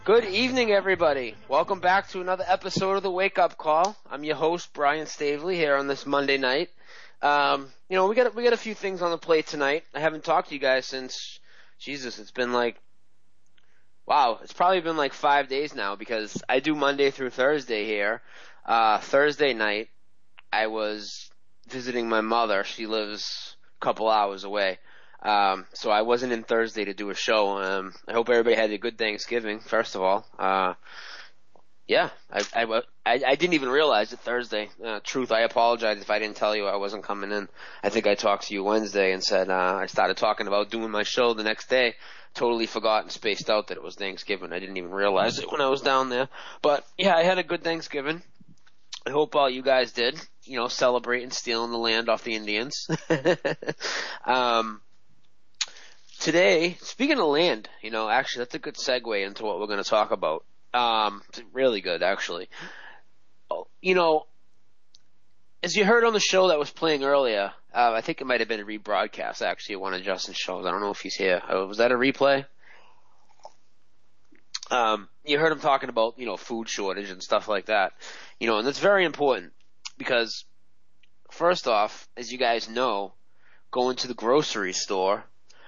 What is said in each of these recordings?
Good evening, everybody. Welcome back to another episode of the Wake Up Call. I'm your host, Brian Stavely, here on this Monday night. We got a few things on the plate tonight. I haven't talked to you guys since, Jesus, it's probably been like 5 days now because I do Monday through Thursday here. Thursday night, I was visiting my mother. She lives a couple hours away. So I wasn't in Thursday to do a show. I hope everybody had a good Thanksgiving, first of all. I didn't even realize it Thursday. Truth, I apologize if I didn't tell you I wasn't coming in. I think I talked to you Wednesday and said, I started talking about doing my show the next day. Totally forgot and spaced out that it was Thanksgiving. I didn't even realize it when I was down there. But yeah, I had a good Thanksgiving. I hope all you guys did, celebrating stealing the land off the Indians. Today, speaking of land, actually that's a good segue into what we're going to talk about. Really good, actually. As you heard on the show that was playing earlier, I think it might have been a rebroadcast, actually, of one of Justin's shows. I don't know if he's here. Was that a replay? You heard him talking about, food shortage and stuff like that. And that's very important because, first off, as you guys know, going to the grocery store,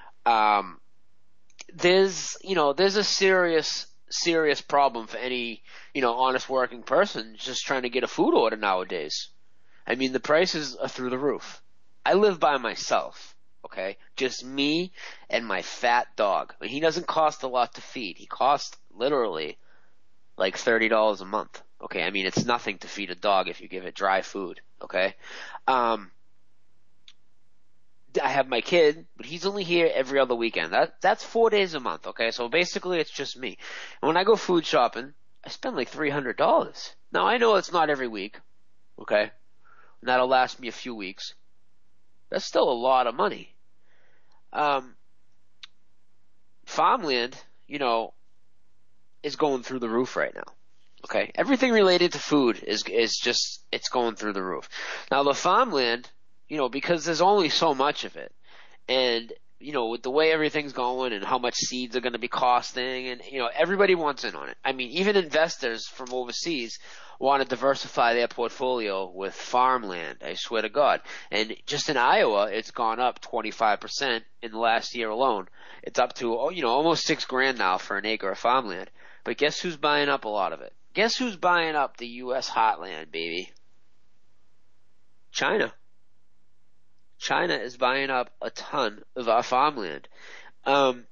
there's a serious problem for any, honest working person just trying to get a food order nowadays. I mean, the prices are through the roof. I live by myself, okay? Just me and my fat dog. I mean, he doesn't cost a lot to feed. He costs literally like $30 a month, okay? I mean, it's nothing to feed a dog if you give it dry food, okay? I have my kid, but he's only here every other weekend. That's 4 days a month, okay? So basically it's just me. And when I go food shopping, I spend like $300. Now I know it's not every week, okay? And that'll last me a few weeks. That's still a lot of money. Farmland, is going through the roof right now. Okay? Everything related to food is just, it's going through the roof. Now the farmland, because there's only so much of it. And, with the way everything's going and how much seeds are going to be costing and, everybody wants in on it. I mean, even investors from overseas want to diversify their portfolio with farmland, I swear to God. And just in Iowa, it's gone up 25% in the last year alone. It's up to, almost $6,000 now for an acre of farmland. But guess who's buying up a lot of it? Guess who's buying up the U.S. heartland, baby? China. China is buying up a ton of our farmland. I've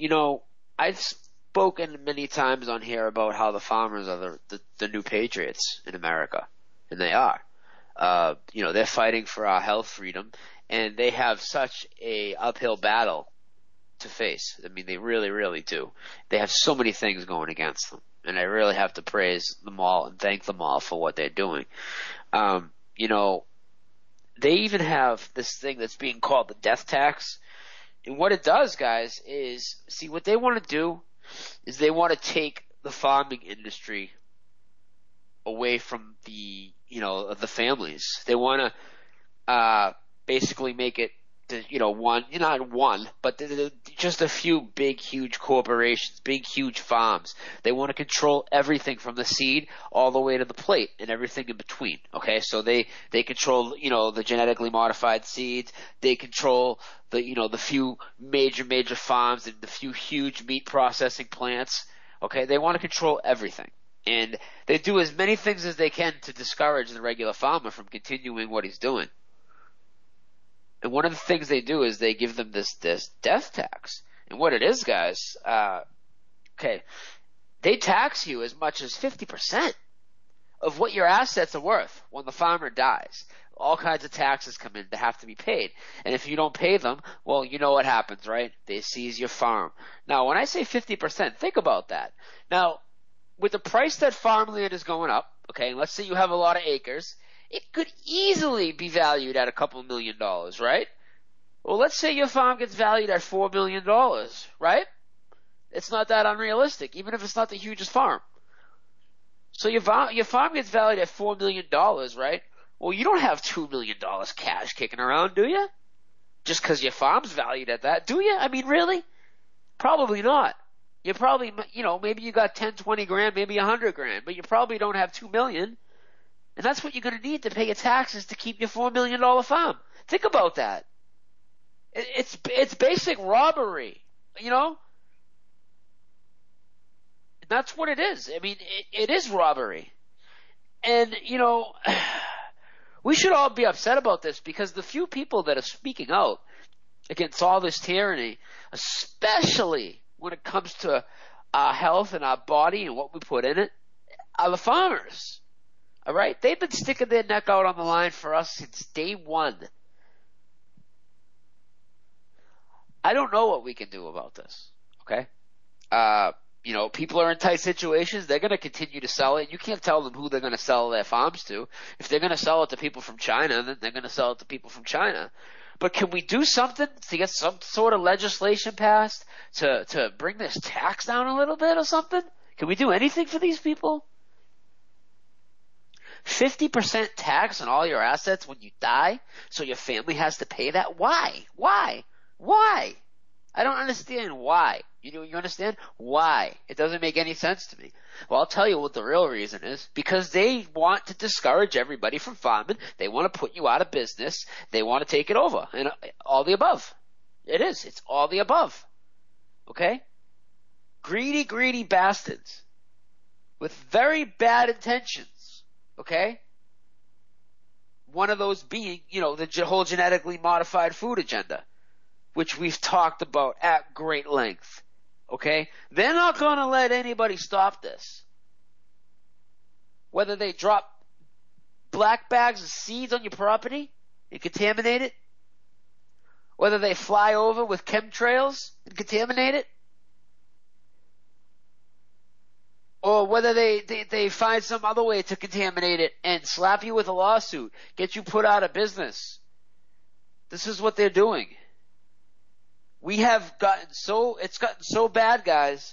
spoken many times on here about how the farmers are the new patriots in America, and they are. They're fighting for our health freedom, and they have such a uphill battle to face. I mean, they really, really do. They have so many things going against them, and I really have to praise them all and thank them all for what they're doing. They even have this thing that's being called the death tax. And what it does, guys, is, see, what they want to do is they want to take the farming industry away from the families. They want to basically make it, just a few big, huge corporations, big, huge farms. They want to control everything from the seed all the way to the plate and everything in between. Okay, so they control, the genetically modified seeds. They control the few major farms and the few huge meat processing plants. Okay, they want to control everything. And they do as many things as they can to discourage the regular farmer from continuing what he's doing. And one of the things they do is they give them this death tax. And what it is, guys, they tax you as much as 50% of what your assets are worth when the farmer dies. All kinds of taxes come in that have to be paid. And if you don't pay them, well, you know what happens, right? They seize your farm. Now, when I say 50%, think about that. Now, with the price that farmland is going up, okay, let's say you have a lot of acres, it could easily be valued at a couple $1 million, right? Well, let's say your farm gets valued at $4 million, right? It's not that unrealistic, even if it's not the hugest farm. So your farm gets valued at $4 million, right? Well, you don't have $2 million cash kicking around, do you? Just because your farm's valued at that, do you? I mean, really? Probably not. You probably, maybe you got 10, 20 grand, maybe 100 grand, but you probably don't have 2 million. And that's what you're going to need to pay your taxes to keep your $4 million farm. Think about that. It's basic robbery, That's what it is. I mean, it is robbery. And, we should all be upset about this because the few people that are speaking out against all this tyranny, especially when it comes to our health and our body and what we put in it, are the farmers. All right? They've been sticking their neck out on the line for us since day one. I don't know what we can do about this. Okay? People are in tight situations. They're going to continue to sell it. You can't tell them who they're going to sell their farms to. If they're going to sell it to people from China, then they're going to sell it to people from China. But can we do something to get some sort of legislation passed to bring this tax down a little bit or something? Can we do anything for these people? 50% tax on all your assets when you die, so your family has to pay that? Why? Why? I don't understand why. You understand? Why? It doesn't make any sense to me. Well, I'll tell you what the real reason is. Because they want to discourage everybody from farming. They want to put you out of business. They want to take it over. And all the above. It is. It's all the above. Okay? Greedy bastards. With very bad intentions. Okay? One of those being, the whole genetically modified food agenda, which we've talked about at great length. Okay? They're not going to let anybody stop this. Whether they drop black bags of seeds on your property and contaminate it, whether they fly over with chemtrails and contaminate it, or whether they find some other way to contaminate it and slap you with a lawsuit, get you put out of business. This is what they're doing. It's gotten so bad, guys.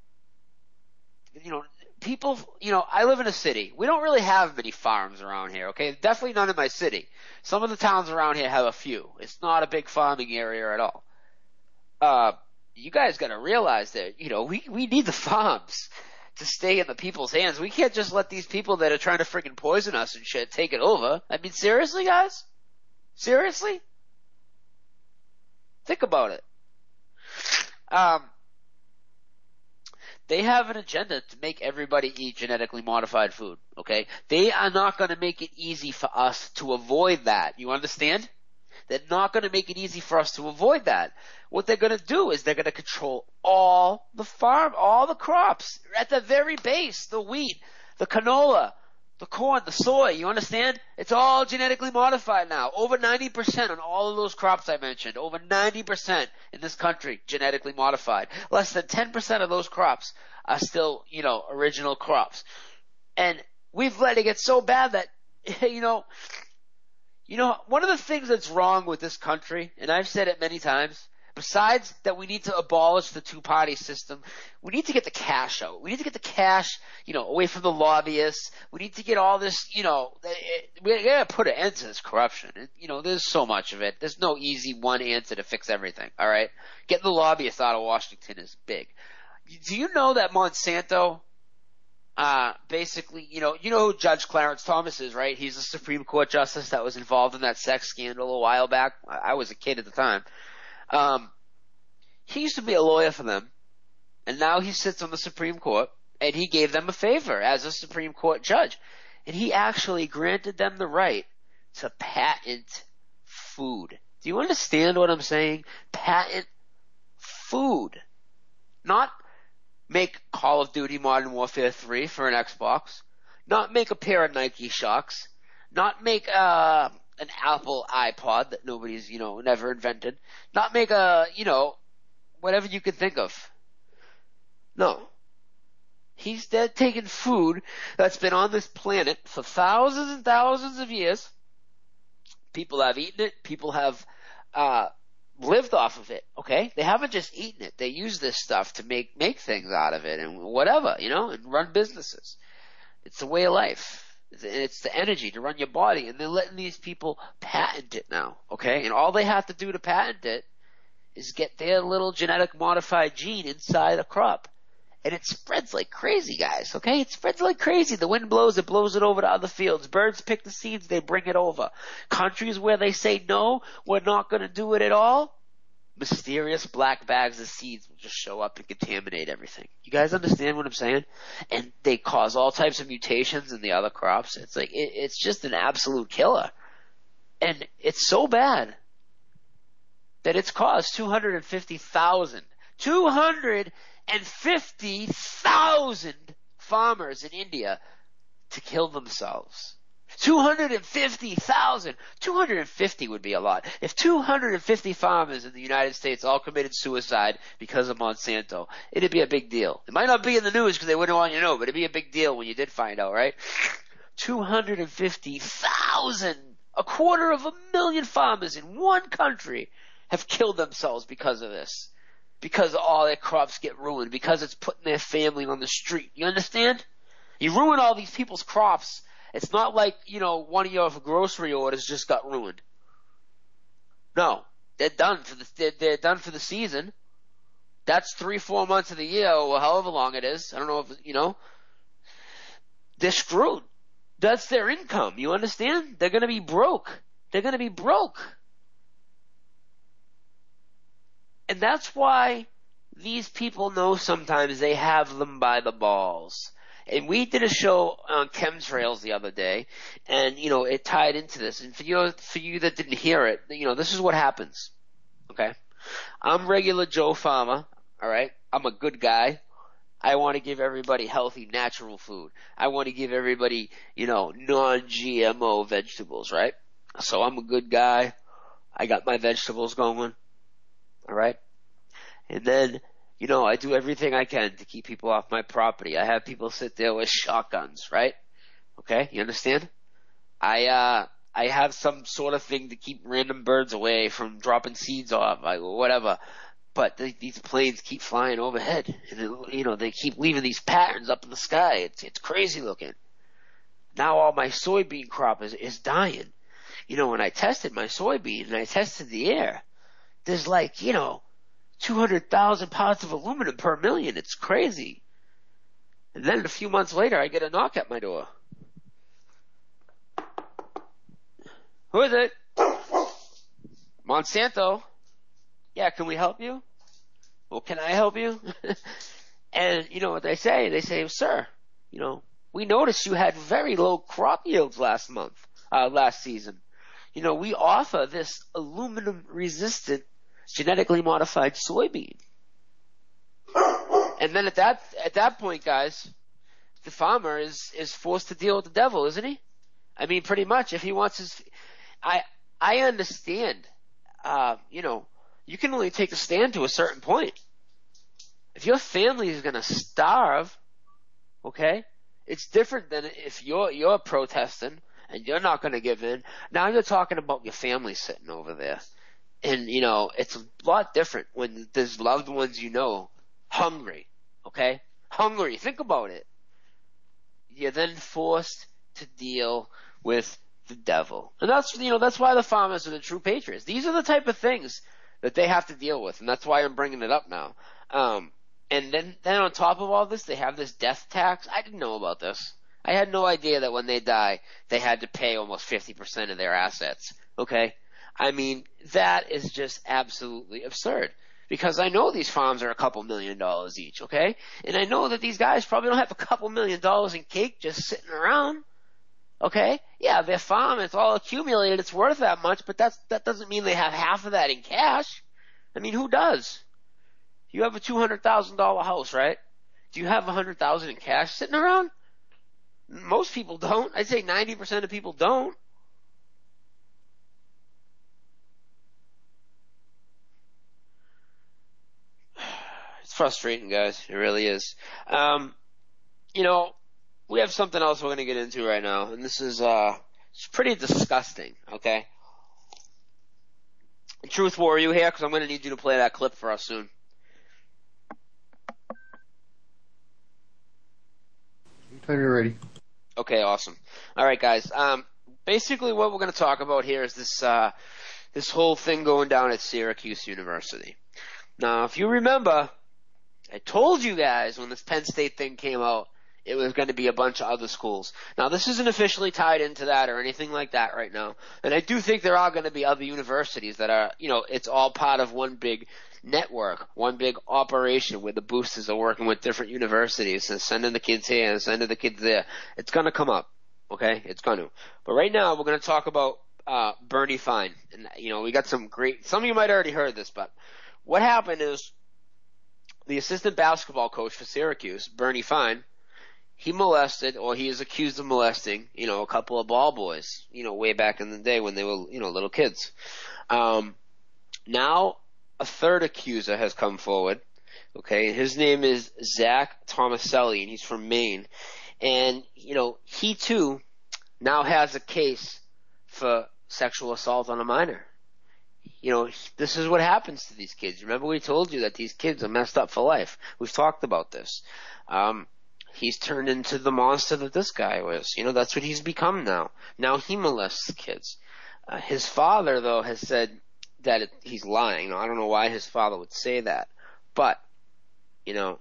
People, I live in a city. We don't really have many farms around here, okay? Definitely none in my city. Some of the towns around here have a few. It's not a big farming area at all. You guys gotta realize that, we need the farms to stay in the people's hands. We can't just let these people that are trying to friggin' poison us and shit take it over. I mean, seriously, guys? Seriously? Think about it. They have an agenda to make everybody eat genetically modified food, okay? They are not going to make it easy for us to avoid that. You understand? They're not going to make it easy for us to avoid that. What they're going to do is they're going to control all the crops at the very base, the wheat, the canola, the corn, the soy, you understand? It's all genetically modified now. Over 90% on all of those crops I mentioned. Over 90% in this country genetically modified. Less than 10% of those crops are still, original crops. And we've let it get so bad that, one of the things that's wrong with this country, and I've said it many times, besides that we need to abolish the two-party system, we need to get the cash out. We need to get the cash, away from the lobbyists. We need to get all this, we gotta put an end to this corruption. There's so much of it. There's no easy one answer to fix everything, alright? Getting the lobbyists out of Washington is big. Do you know that Monsanto, basically, you know who Judge Clarence Thomas is, right? He's a Supreme Court justice that was involved in that sex scandal a while back. I was a kid at the time. He used to be a lawyer for them, and now he sits on the Supreme Court, and he gave them a favor as a Supreme Court judge. And he actually granted them the right to patent food. Do you understand what I'm saying? Patent food. Not make Call of Duty Modern Warfare 3 for an Xbox. Not make a pair of Nike Shox. Not make an Apple iPod that nobody's, never invented. Not make whatever you could think of. No. He's dead taking food that's been on this planet for thousands and thousands of years. People have eaten it. People have lived off of it, okay? They haven't just eaten it. They use this stuff to make things out of it and whatever, and run businesses. It's the way of life. It's the energy to run your body, and they're letting these people patent it now, okay? And all they have to do to patent it is get their little genetic modified gene inside a crop. And it spreads like crazy, guys, okay? It spreads like crazy. The wind blows, it blows it over to other fields. Birds pick the seeds, they bring it over. Countries where they say, no, we're not going to do it at all, mysterious black bags of seeds will just show up and contaminate everything. You guys understand what I'm saying? And they cause all types of mutations in the other crops. It's like, it's just an absolute killer. And it's so bad that it's caused 250,000 farmers in India to kill themselves. 250,000. 250 would be a lot. If 250 farmers in the United States all committed suicide because of Monsanto, it'd be a big deal. It might not be in the news because they wouldn't want you to know, but it'd be a big deal when you did find out, right? 250,000. 250,000 farmers in one country have killed themselves because of this. Because all their crops get ruined. Because it's putting their family on the street. You understand? You ruin all these people's crops. It's not like, one of your grocery orders just got ruined. No. They're done they're done for the season. That's 3-4 months of the year, or however long it is. I don't know if, they're screwed. That's their income. You understand? They're gonna be broke. They're gonna be broke. And that's why these people know sometimes they have them by the balls. And we did a show on chemtrails the other day, and, it tied into this. And for you that didn't hear it, this is what happens. Okay? I'm regular Joe Farmer, alright? I'm a good guy. I want to give everybody healthy, natural food. I want to give everybody, non-GMO vegetables, right? So I'm a good guy. I got my vegetables going, alright? And then, I do everything I can to keep people off my property. I have people sit there with shotguns, right? Okay, you understand? I have some sort of thing to keep random birds away from dropping seeds off, whatever. But these planes keep flying overhead, and they keep leaving these patterns up in the sky. It's crazy looking. Now all my soybean crop is dying. When I tested my soybean and I tested the air, there's 200,000 parts of aluminum per million. It's crazy. And then a few months later, I get a knock at my door. Who is it? Monsanto. Yeah, can we help you? Well, can I help you? And you know what they say? They say, sir, we noticed you had very low crop yields last season. We offer this aluminum resistant genetically modified soybean. And then at that point, guys, the farmer is forced to deal with the devil, isn't he? I mean, pretty much. If he wants I understand, you can only take a stand to a certain point. If your family is going to starve, okay, it's different than if you're protesting and you're not going to give in. Now you're talking about your family sitting over there. And, it's a lot different when there's loved ones hungry, okay? Hungry. Think about it. You're then forced to deal with the devil. And that's why the farmers are the true patriots. These are the type of things that they have to deal with, and that's why I'm bringing it up now. And then on top of all this, they have this death tax. I didn't know about this. I had no idea that when they die, they had to pay almost 50% of their assets, okay? I mean, that is just absolutely absurd. Because I know these farms are a couple $1 million each, okay? And I know that these guys probably don't have a couple $1 million in cake just sitting around, okay? Yeah, their farm, it's all accumulated, it's worth that much, but that doesn't mean they have half of that in cash. I mean, who does? You have a $200,000 house, right? Do you have $100,000 in cash sitting around? Most people don't. I'd say 90% of people don't. It's frustrating, guys. It really is. We have something else we're going to get into right now, and this is it's pretty disgusting, okay? Truth War, are you here? Because I'm going to need you to play that clip for us soon. Anytime you're ready. Okay, awesome. All right, guys. Basically, what we're going to talk about here is this whole thing going down at Syracuse University. Now, if you remember, I told you guys when this Penn State thing came out, it was going to be a bunch of other schools. Now, this isn't officially tied into that or anything like that right now. And I do think there are going to be other universities that are, it's all part of one big network, one big operation where the boosters are working with different universities and sending the kids here and sending the kids there. It's going to come up, okay? It's going to. But right now, we're going to talk about Bernie Fine. And, we got some of you might have already heard this, but what happened is the assistant basketball coach for Syracuse, Bernie Fine, he molested, or he is accused of molesting, a couple of ball boys, way back in the day when they were, little kids. Now a third accuser has come forward. Okay. His name is Zach Tomaselli, and he's from Maine. And, he too now has a case for sexual assault on a minor. This is what happens to these kids. Remember we told you that these kids are messed up for life. We've talked about this. He's turned into the monster that this guy was. That's what he's become now. Now he molests kids. His father, though, has said that he's lying. I don't know why his father would say that. But, okay,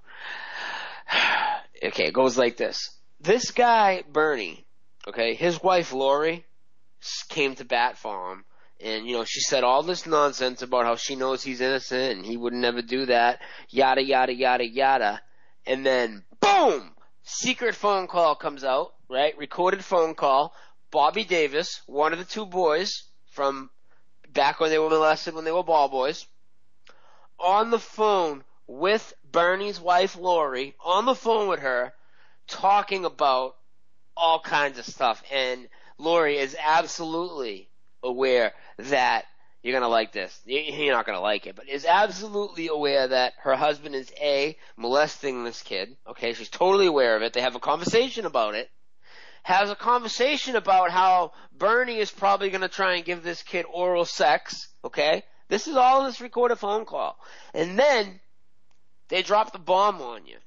it goes like this. This guy, Bernie, okay, his wife, Lori, came to bat for him. And, she said all this nonsense about how she knows he's innocent and he would never do that, yada, yada, yada, yada. And then, boom! Secret phone call comes out, right? Recorded phone call. Bobby Davis, one of the two boys from back when they were molested when they were ball boys, on the phone with Bernie's wife, Lori, on the phone with her, talking about all kinds of stuff. And Lori is absolutely aware that you're going to like this. You're not going to like it, but is absolutely aware that her husband is molesting this kid. Okay, she's totally aware of it. They have a conversation about it. Has a conversation about how Bernie is probably going to try and give this kid oral sex. Okay, this is all in this recorded phone call. And then they drop the bomb on you.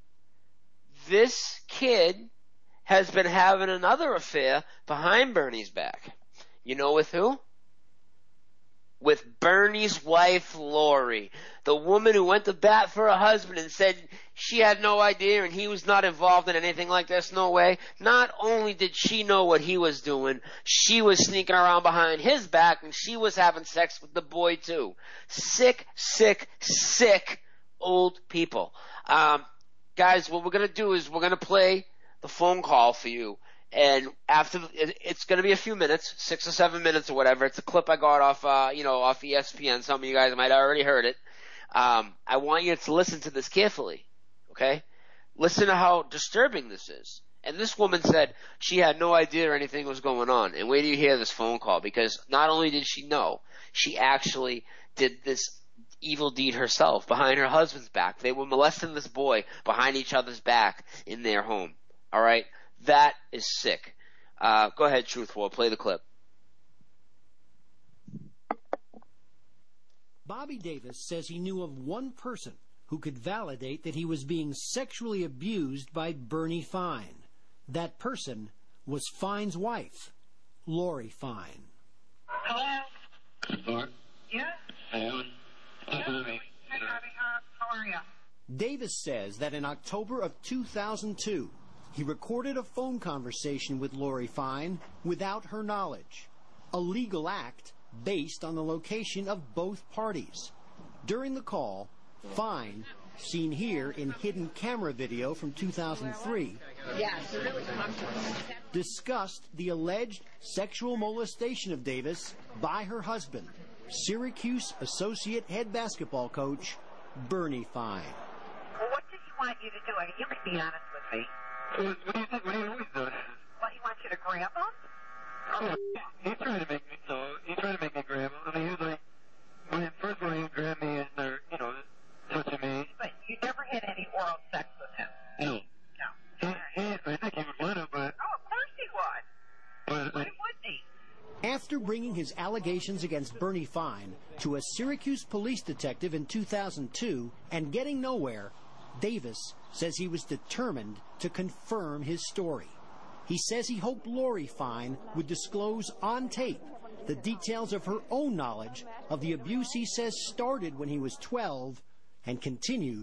This kid has been having another affair behind Bernie's back. You know with who? With Bernie's wife, Lori, the woman who went to bat for her husband and said she had no idea and he was not involved in anything like this, no way. Not only did she know what he was doing, she was sneaking around behind his back and she was having sex with the boy too. Sick, sick, sick old people. Guys, what we're going to do is we're going to play the phone call for you. And after it's going to be a few minutes, 6 or 7 minutes or whatever. It's a clip I got off ESPN. Some of you guys might have already heard it. I want you to listen to this carefully, okay? Listen to how disturbing this is. And this woman said she had no idea or anything was going on. And wait till you hear this phone call, because not only did she know, she actually did this evil deed herself behind her husband's back. They were molesting this boy behind each other's back in their home. All right? That is sick. Go ahead, Truth War. Play the clip. Bobby Davis says he knew of one person who could validate that he was being sexually abused by Bernie Fine. That person was Fine's wife, Lori Fine. Hello? Laura? Yeah? Hey, Ellen. Hey, Bobby. How are you? Davis says that in October of 2002, he recorded a phone conversation with Lori Fine without her knowledge, a legal act based on the location of both parties. During the call, Fine, seen here in hidden camera video from 2003, discussed the alleged sexual molestation of Davis by her husband, Syracuse associate head basketball coach Bernie Fine. Well, what does he want you to do? I mean, you can be honest with me. What do you think? What do you always do? What, he wants you to grab him? Oh, he's trying to make me grab him. I mean, he was like, first of all, he grabbed me and they're, touching me. But you never had any oral sex with him? No. No. I think he would want to, but... Oh, of course he would. Why wouldn't he? After bringing his allegations against Bernie Fine to a Syracuse police detective in 2002 and getting nowhere, Davis says he was determined to confirm his story. He says he hoped Lori Fine would disclose on tape the details of her own knowledge of the abuse he says started when he was 12 and continued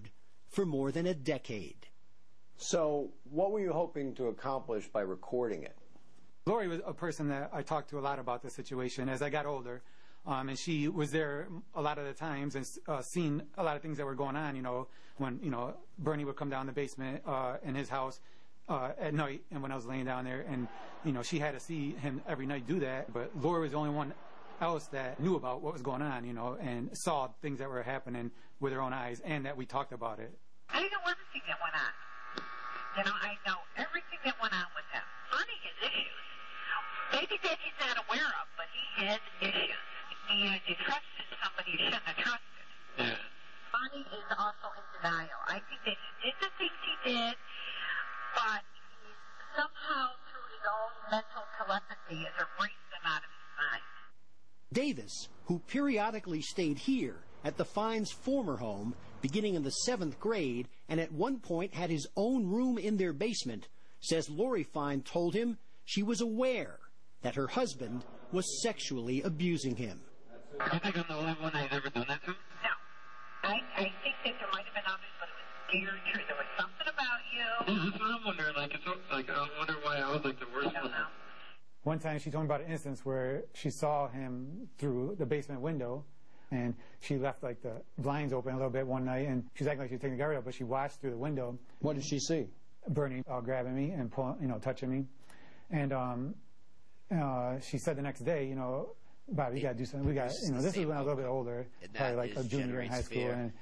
for more than a decade. So what were you hoping to accomplish by recording it? Lori was a person that I talked to a lot about the situation as I got older. And she was there a lot of the times and seen a lot of things that were going on, when, Bernie would come down the basement in his house at night, and when I was laying down there, and, she had to see him every night do that. But Lori was the only one else that knew about what was going on, and saw things that were happening with her own eyes, and that we talked about it. I know everything that went on. I know everything that went on with him. Bernie has issues. Maybe that he's not aware of, but he has issues. And you trusted somebody you shouldn't have trusted. Yeah. Bernie is also in denial. I think that he did the things he did, but he somehow, through his own mental telepathy, has erased them out of his mind. Davis, who periodically stayed here at the Fines' former home, beginning in the 7th grade, and at one point had his own room in their basement, says Lori Fine told him she was aware that her husband was sexually abusing him. I think I'm the only one I've ever done that to. No. I think that there might have been others, but it was very true. There was something about you. Yeah, that's what I'm wondering. I wonder why I was the worst I don't one. know. One time she told me about an instance where she saw him through the basement window, and she left the blinds open a little bit one night, and she's acting like she was taking the garbage out, but she watched through the window. What did she see? Bernie grabbing me and touching me. And she said the next day, Bob, you got to do something. This is when I was a little bit older, probably like a junior in high school. And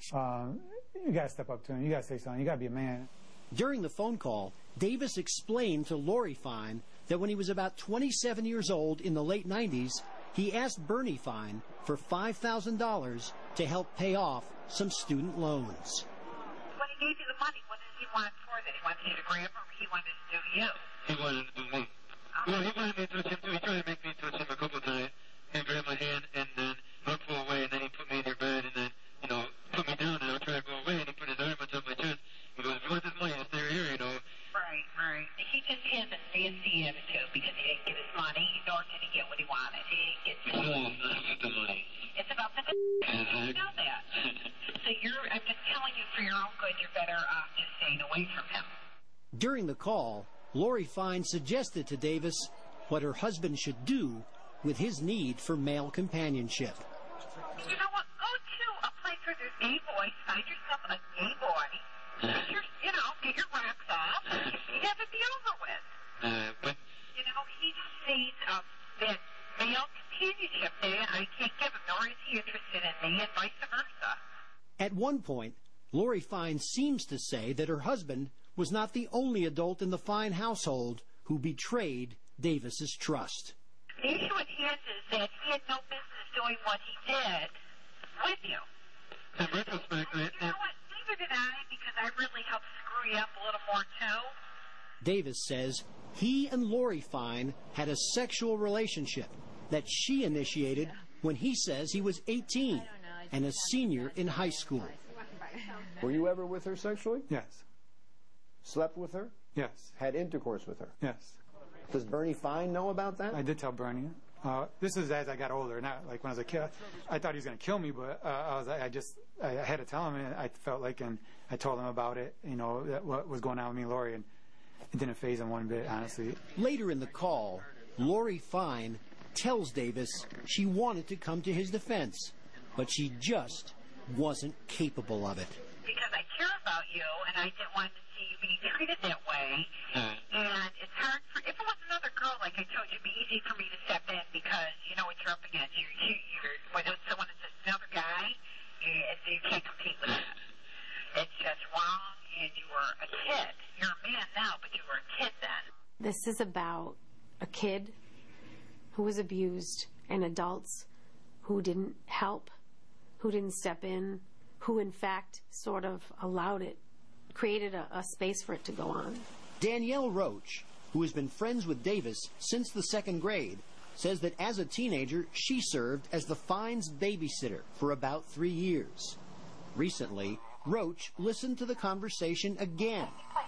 you got to step up to him. You got to say something. You got to be a man. During the phone call, Davis explained to Lori Fine that when he was about 27 years old in the late 90s, he asked Bernie Fine for $5,000 to help pay off some student loans. When he gave you the money, what did he want for that? He wanted you to grab him, or he wanted to do you? He wanted to do me. Well, he wanted me to touch him too. He tried to make me touch him a couple of times and grab my hand, and then I'd pull away, and then he put me in your bed, and then, put me down, and I'd try to go away, and he put his arm on top of my chest. He goes, if you want this money, stay here, Right. He just has a nasty attitude because he didn't get his money, nor did he get what he wanted. He didn't get It's not about the money. It's about the you know that. So I'm just telling you, for your own good, you're better off just staying away from him. During the call, Lori Fine suggested to Davis what her husband should do with his need for male companionship. You know what? Go to a place where there's gay boys. Find yourself a gay boy. Get your rocks off. And have it be over with. But He just needs that male companionship that I can't give him, nor is he interested in me, and vice versa. At one point, Lori Fine seems to say that her husband was not the only adult in the Fine household who betrayed Davis's trust. The issue with his is that he had no business doing what he did with you. in retrospect, You know what? Neither did I, because I really helped screw you up a little more, too. Davis says he and Lori Fine had a sexual relationship that she initiated when he says he was 18 and a senior in high school. Were you ever with her sexually? Yes. Slept with her? Yes. Had intercourse with her? Yes. Does Bernie Fine know about that? I did tell Bernie. This is as I got older, not like when I was a kid. I thought he was going to kill me, but I had to tell him, and I felt like, and I told him about it, what was going on with me and Lori, and it didn't faze him one bit, honestly. Later in the call, Lori Fine tells Davis she wanted to come to his defense, but she just wasn't capable of it. Because I care about you, and I didn't want to see you being treated that way. And it's hard if it was another girl, like I told you, it'd be easy for me to step in because you know what you're up against. When it's someone that's just another guy, you can't compete with it. It's just wrong, and you were a kid. You're a man now, but you were a kid then. This is about a kid who was abused and adults who didn't help, who didn't step in, who in fact sort of allowed it, created a space for it to go on. Danielle Roach, who has been friends with Davis since the second grade, says that as a teenager, she served as the Fines' babysitter for about 3 years. Recently, Roach listened to the conversation again.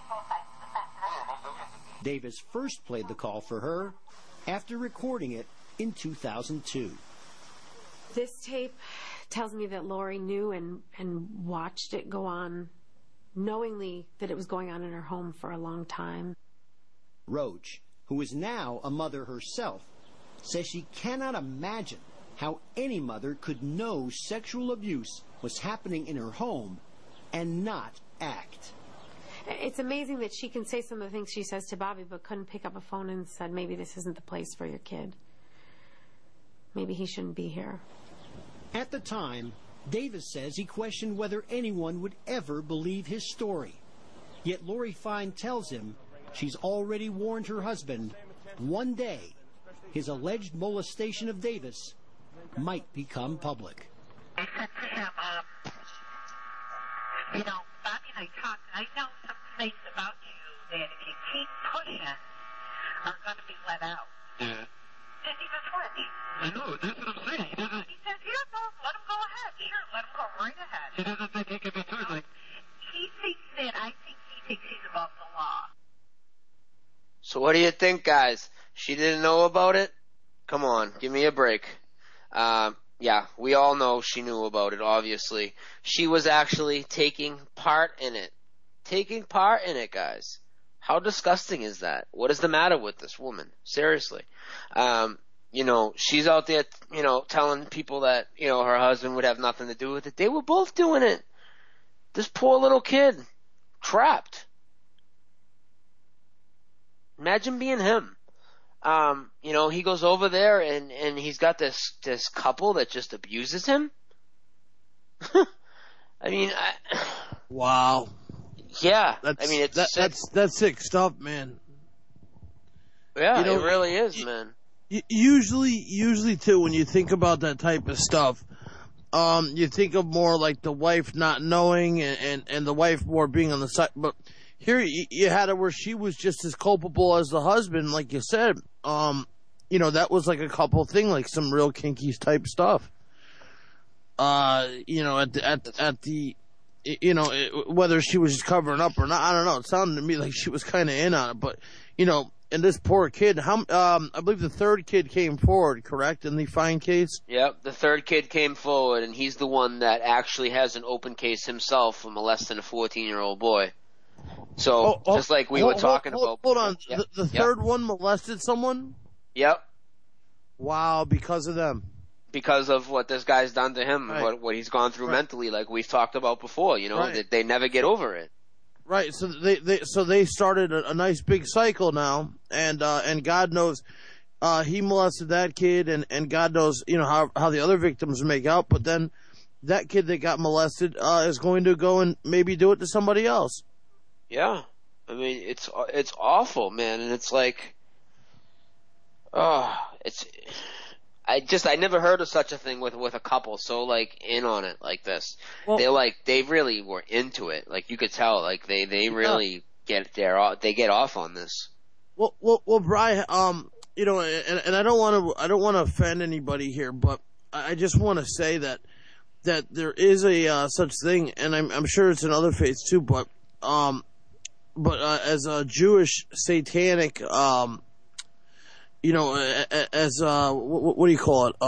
Davis first played the call for her after recording it in 2002. This tape tells me that Lori knew and watched it go on knowingly that it was going on in her home for a long time. Roach, who is now a mother herself, says she cannot imagine how any mother could know sexual abuse was happening in her home and not act. It's amazing that she can say some of the things she says to Bobby, but couldn't pick up a phone and said, maybe this isn't the place for your kid. Maybe he shouldn't be here. At the time, Davis says he questioned whether anyone would ever believe his story. Yet Lori Fine tells him she's already warned her husband one day his alleged molestation of Davis might become public. I said to him, Bobby and I talked, and I know some things about you that if you keep pushing are going to be let out. Yeah. And he just went. I know, that's what I'm saying. He doesn't. He says, yeah, no, let him go ahead. Sure, let him go right ahead. He doesn't think he can be touched. Like, He thinks that, I think he thinks he's above the law. So what do you think, guys? She didn't know about it? Come on, give me a break. Yeah, we all know she knew about it, obviously. She was actually taking part in it. Taking part in it, guys. How disgusting is that? What is the matter with this woman? Seriously. She's out there, telling people that, her husband would have nothing to do with it. They were both doing it. This poor little kid. Trapped. Imagine being him. He goes over there and he's got this couple that just abuses him. Wow. Yeah. That's sick stuff, man. Yeah, it really is, man. Usually too, when you think about that type of stuff, you think of more like the wife not knowing and the wife more being on the side, but here you had it where she was just as culpable as the husband, like you said. That was like a couple thing, like some real kinky type stuff. Whether she was just covering up or not, I don't know. It sounded to me like she was kind of in on it, but and this poor kid, I believe the third kid came forward, correct, in the Fine case? Yep, the third kid came forward, and he's the one that actually has an open case himself for molesting a 14-year-old boy. So, just like we were talking about. Hold on, Yep. the third one molested someone? Yep. Wow, because of them. Because of what this guy's done to him, Right. what he's gone through mentally, like we've talked about before, Right. that they never get over it. Right, so they started a nice big cycle now, and God knows, he molested that kid, and God knows, how the other victims make out, but then that kid that got molested, is going to go and maybe do it to somebody else. Yeah. It's awful, man, and it's like, I never heard of such a thing with a couple so in on it like this. Well, they really were into it. Like you could tell, like they really get off on this. Well, Brian, and I don't want to offend anybody here, but I just want to say that there is a such thing, and I'm sure it's in other faiths too, but as a Jewish satanic, as what do you call it?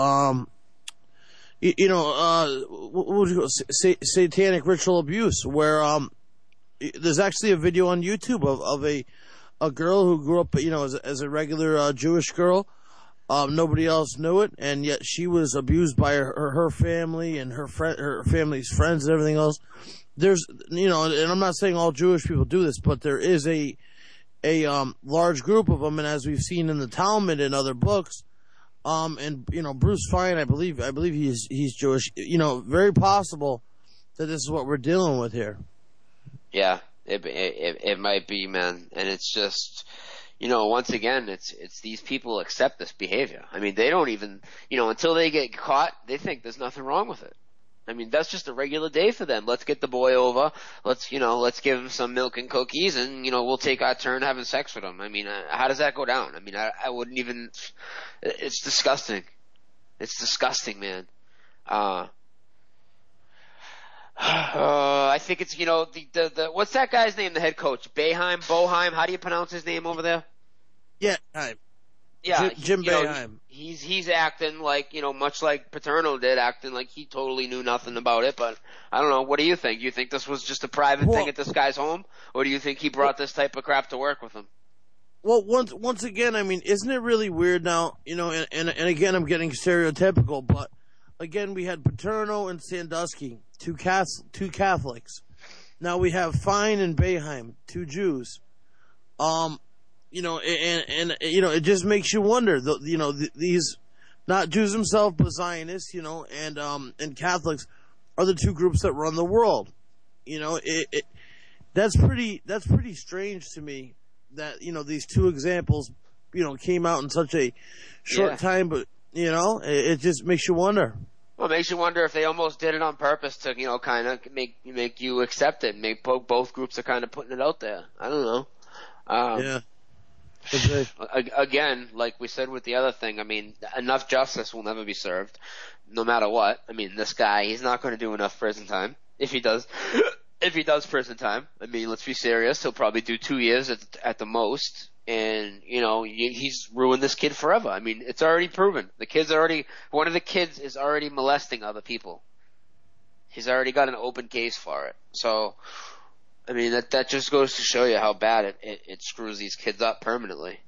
What would you call it? Satanic ritual abuse, where there's actually a video on YouTube of a girl who grew up, as a regular Jewish girl. Nobody else knew it, and yet she was abused by her family and her family's friends and everything else. There's, and I'm not saying all Jewish people do this, but there is a large group of them, and as we've seen in the Talmud and other books, and Bruce Fine, I believe he's Jewish. Very possible that this is what we're dealing with here. Yeah, it might be, man, and it's just, once again, it's these people accept this behavior. They don't even, until they get caught, they think there's nothing wrong with it. That's just a regular day for them. Let's get the boy over. Let's give him some milk and cookies, and we'll take our turn having sex with him. How does that go down? I wouldn't even. It's disgusting. It's disgusting, man. I think it's the what's that guy's name? The head coach, Boeheim. How do you pronounce his name over there? Yeah. Yeah, Jim Boeheim. He's acting like, much like Paterno did, acting like he totally knew nothing about it. But I don't know. What do you think? You think this was just a private thing at this guy's home, or do you think he brought this type of crap to work with him? Well, once again, I mean, isn't it really weird now? And again, I'm getting stereotypical, but again, we had Paterno and Sandusky, two Catholics. Now we have Fine and Boeheim, two Jews. It just makes you wonder. These not Jews themselves, but Zionists, and Catholics are the two groups that run the world. That's pretty strange to me that these two examples came out in such a short time, but it just makes you wonder. Well, it makes you wonder if they almost did it on purpose to kind of make you accept it. Make both groups are kind of putting it out there. I don't know. Yeah. Again, like we said with the other thing, I mean, enough justice will never be served, no matter what. I mean, this guy, he's not going to do enough prison time. If he does prison time, I mean, let's be serious. He'll probably do 2 years at the most, and he's ruined this kid forever. I mean, it's already proven. One of the kids is already molesting other people. He's already got an open case for it. So, I mean, that just goes to show you how bad it screws these kids up permanently.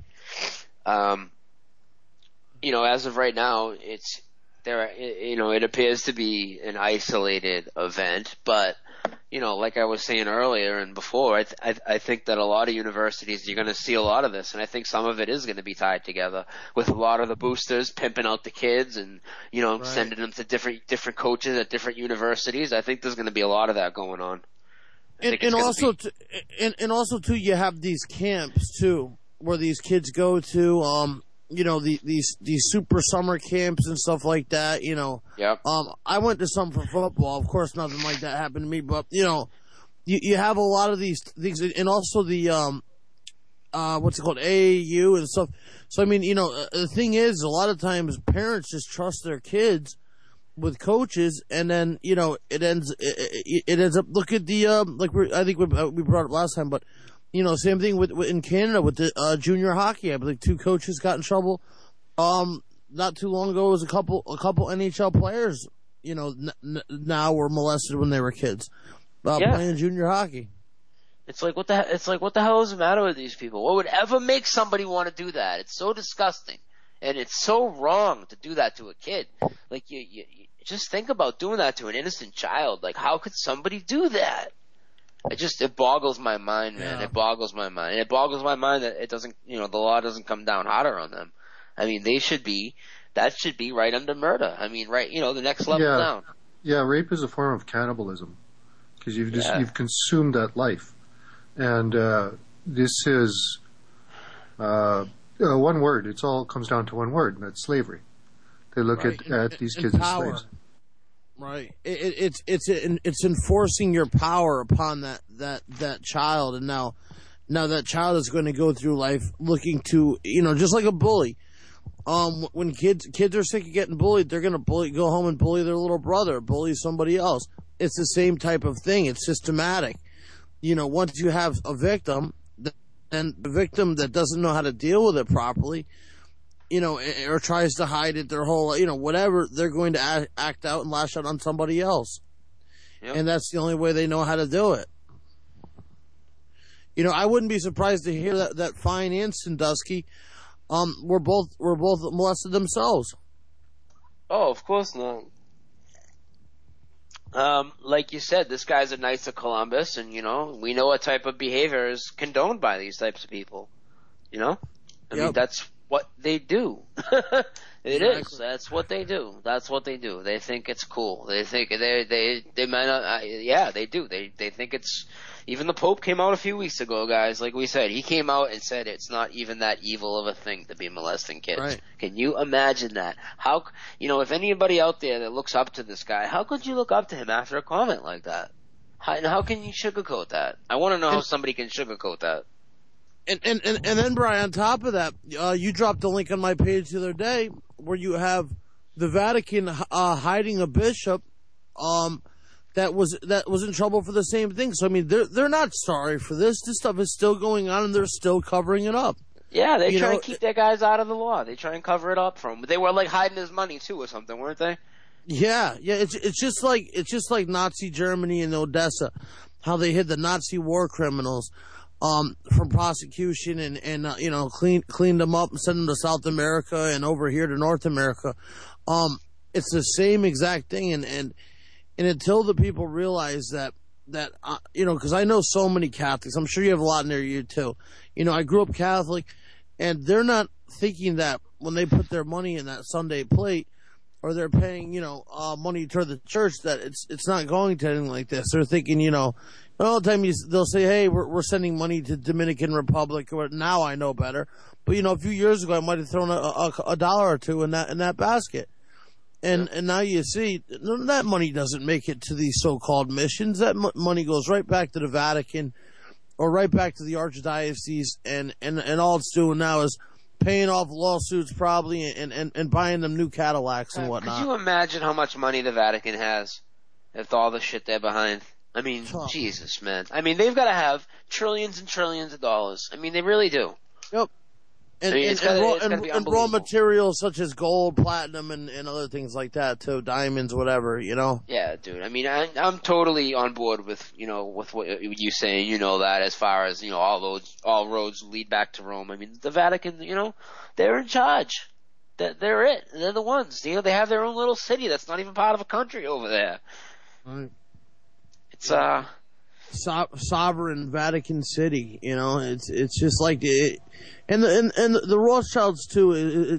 As of right now, it appears to be an isolated event, but, like I was saying earlier and before, I think that a lot of universities, you're going to see a lot of this, and I think some of it is going to be tied together with a lot of the boosters pimping out the kids and, right, sending them to different coaches at different universities. I think there's going to be a lot of that going on. And also too, you have these camps too, where these kids go to, these super summer camps and stuff like that. Yep. I went to some for football. Of course, nothing like that happened to me, but you have a lot of these things, and also the what's it called, AAU and stuff. So I mean, the thing is, a lot of times parents just trust their kids with coaches, and then it ends up. Look at the I think we brought it up last time, but same thing with in Canada with the junior hockey. I believe 2 coaches got in trouble. Not too long ago, it was a couple NHL players. Now were molested when they were kids, playing junior hockey. It's like what the hell is the matter with these people? What would ever make somebody want to do that? It's so disgusting. And it's so wrong to do that to a kid. Like, you just think about doing that to an innocent child. Like, how could somebody do that? It boggles my mind, man. Yeah. It boggles my mind. And it boggles my mind that it doesn't, the law doesn't come down harder on them. I mean, that should be right under murder. I mean, right, the next level down. Yeah, rape is a form of cannibalism. Because you've consumed that life. And, this is, one word. It all comes down to one word, and that's slavery. They look at these kids as slaves. Right. It's enforcing your power upon that child, and now that child is going to go through life looking to, just like a bully. When kids are sick of getting bullied, they're going to go home and bully their little brother, bully somebody else. It's the same type of thing. It's systematic. Once you have a victim, and the victim that doesn't know how to deal with it properly, or tries to hide it their whole, whatever, they're going to act out and lash out on somebody else. Yep. And that's the only way they know how to do it. I wouldn't be surprised to hear that Fine and Sandusky, were both molested themselves. Oh, of course not. Like you said, this guy's a Knights of Columbus, and, we know what type of behavior is condoned by these types of people. I mean, that's what they do. It is. That's what they do. That's what they do. They think it's cool. They think they might not. They do. They think it's. Even the Pope came out a few weeks ago, guys. Like we said, he came out and said it's not even that evil of a thing to be molesting kids. Right. Can you imagine that? How, if anybody out there that looks up to this guy, how could you look up to him after a comment like that? How can you sugarcoat that? I want to know how somebody can sugarcoat that. And then, Brian, on top of that, you dropped a link on my page the other day where you have the Vatican hiding a bishop that was in trouble for the same thing. So I mean, they're not sorry for this. This stuff is still going on, and they're still covering it up. Yeah, they try to keep their guys out of the law. They try and cover it up for him. But they were like hiding his money too, or something, weren't they? Yeah. It's just like Nazi Germany and Odessa, how they hid the Nazi war criminals from prosecution and cleaned them up and sent them to South America and over here to North America. It's the same exact thing, and until the people realize that because I know so many Catholics, I'm sure you have a lot near you too. I grew up Catholic, and they're not thinking that when they put their money in that Sunday plate, or they're paying, money to the church, that it's not going to anything like this. They're thinking, all the time they'll say, hey, we're sending money to Dominican Republic, or now I know better. But, a few years ago, I might have thrown a dollar or two in that basket. And now you see, that money doesn't make it to these so-called missions. That money goes right back to the Vatican, or right back to the Archdiocese, and all it's doing now is paying off lawsuits probably and buying them new Cadillacs and whatnot. Could you imagine how much money the Vatican has with all the shit they're behind? I mean, Jesus, man. I mean, they've got to have trillions and trillions of dollars. I mean, they really do. Yep. And raw materials such as gold, platinum, and other things like that too, diamonds, whatever, Yeah, dude. I mean, I'm totally on board with with what you saying. That as far as all roads lead back to Rome. I mean, the Vatican, they're in charge. They're it. They're the ones. They have their own little city that's not even part of a country over there. Right. It's sovereign Vatican City. It's just like it. And the Rothschilds too.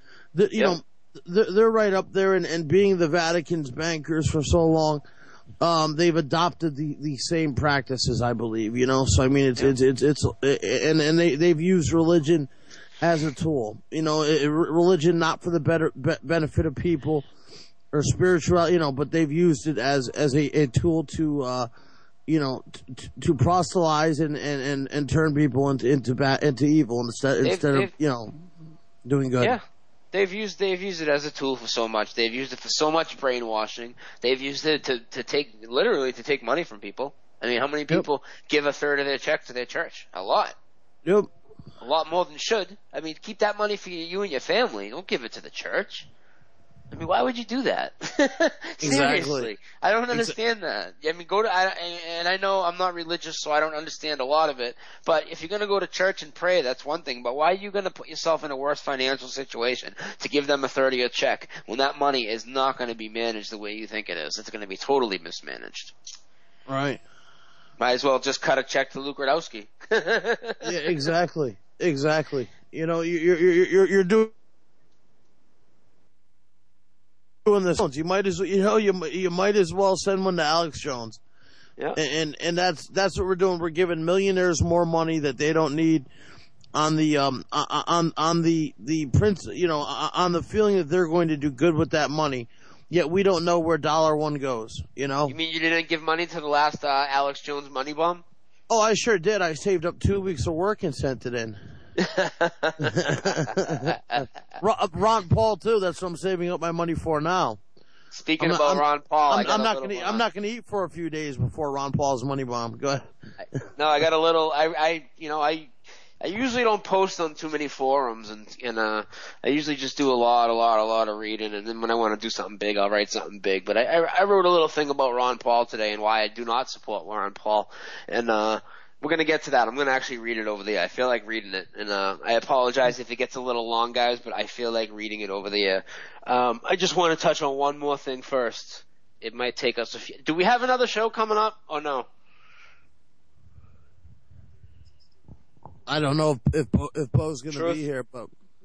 They're right up there, and being the Vatican's bankers for so long, they've adopted the same practices, I believe. So I mean, and they've used religion as a tool. Religion not for the benefit of people or spirituality. But they've used it as a tool to to proselytize and turn people into evil instead of doing good. Yeah, they've used it as a tool for so much. They've used it for so much brainwashing. They've used it to take money from people. I mean, how many people give a third of their check to their church? A lot. Yep. A lot more than should. I mean, keep that money for you and your family. Don't give it to the church. I mean, why would you do that? Seriously. Exactly. I don't understand that. I mean, and I know I'm not religious, so I don't understand a lot of it, but if you're going to go to church and pray, that's one thing, but why are you going to put yourself in a worse financial situation to give them a third of your check when that money is not going to be managed the way you think it is? It's going to be totally mismanaged. Right. Might as well just cut a check to Luke Radowski. Yeah, exactly. You're doing this. You might as well send one to Alex Jones. Yeah. And that's what we're doing. We're giving millionaires more money that they don't need on the on the prince, on the feeling that they're going to do good with that money. Yet we don't know where $1 goes. You mean you didn't give money to the last Alex Jones money bomb? Oh, I sure did. I saved up 2 weeks of work and sent it in. Ron Paul too. That's what I'm saving up my money for now. Speaking about Ron Paul, I'm not going to eat for a few days before Ron Paul's money bomb. Go ahead. I got a little. I usually don't post on too many forums, and I usually just do a lot of reading, and then when I want to do something big, I'll write something big. But I wrote a little thing about Ron Paul today and why I do not support Ron Paul, and we're going to get to that. I'm going to actually read it over the air. I feel like reading it, and I apologize if it gets a little long, guys, but I feel like reading it over the air. I just want to touch on one more thing first. It might take us a few. Do we have another show coming up, or no? I don't know if Bo's going to be here, but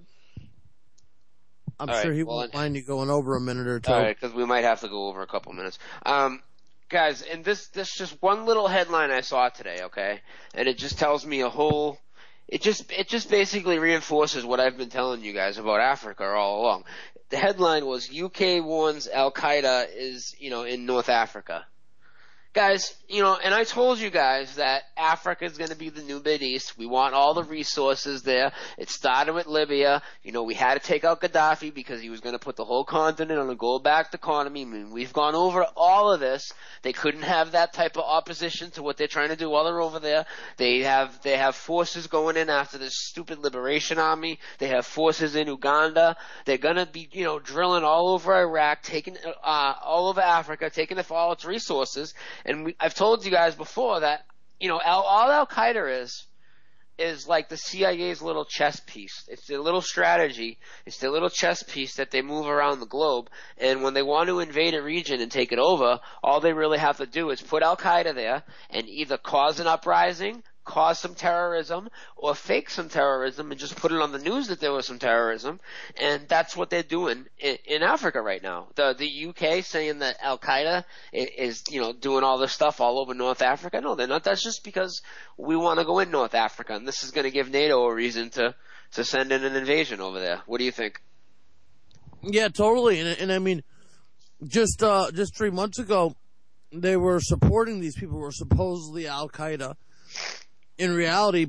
I'm sure he won't mind you going over a minute or two. All right, because we might have to go over a couple minutes. Guys, and this just one little headline I saw today, okay? And it just tells me it just basically reinforces what I've been telling you guys about Africa all along. The headline was UK warns Al-Qaeda is, in North Africa. Guys, and I told you guys that Africa is going to be the new Mideast. We want all the resources there. It started with Libya. We had to take out Gaddafi because he was going to put the whole continent on a gold-backed economy. I mean, we've gone over all of this. They couldn't have that type of opposition to what they're trying to do while they're over there. They have forces going in after this stupid liberation army. They have forces in Uganda. They're going to be, drilling all over Iraq, taking all over Africa, taking all its resources. And I've told you guys before that, all Al-Qaeda is like the CIA's little chess piece. It's their little strategy. It's their little chess piece that they move around the globe. And when they want to invade a region and take it over, all they really have to do is put Al-Qaeda there and either cause an uprising, cause some terrorism, or fake some terrorism and just put it on the news that there was some terrorism. And that's what they're doing in Africa right now. The UK saying that Al-Qaeda is, doing all this stuff all over North Africa. No, they're not. That's just because we want to go in North Africa, and this is going to give NATO a reason to send in an invasion over there. What do you think? Yeah, totally. And I mean, just 3 months ago, they were supporting these people who were supposedly Al-Qaeda. In reality,